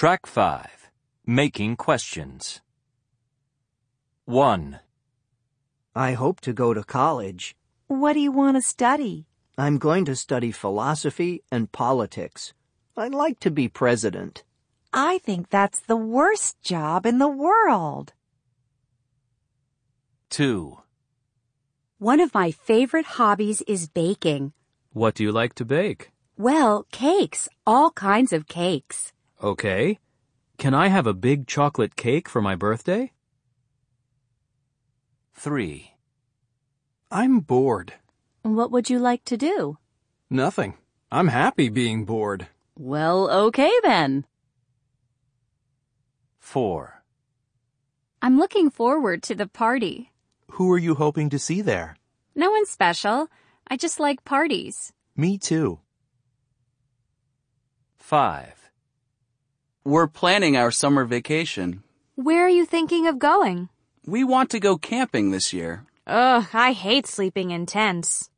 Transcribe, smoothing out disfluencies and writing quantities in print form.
Track 5. Making questions. 1. I hope to go to college. What do you want to study? I'm going to study philosophy and politics. I'd like to be president. I think that's the worst job in the world. 2. One of my favorite hobbies is baking. What do you like to bake? Well, cakes, all kinds of cakes. Okay. Can I have a big chocolate cake for my birthday? 3. I'm bored. What would you like to do? Nothing. I'm happy being bored. Well, okay then. 4. I'm looking forward to the party. Who are you hoping to see there? No one special. I just like parties. Me too. 5. We're planning our summer vacation. Where are you thinking of going? We want to go camping this year. Ugh, I hate sleeping in tents.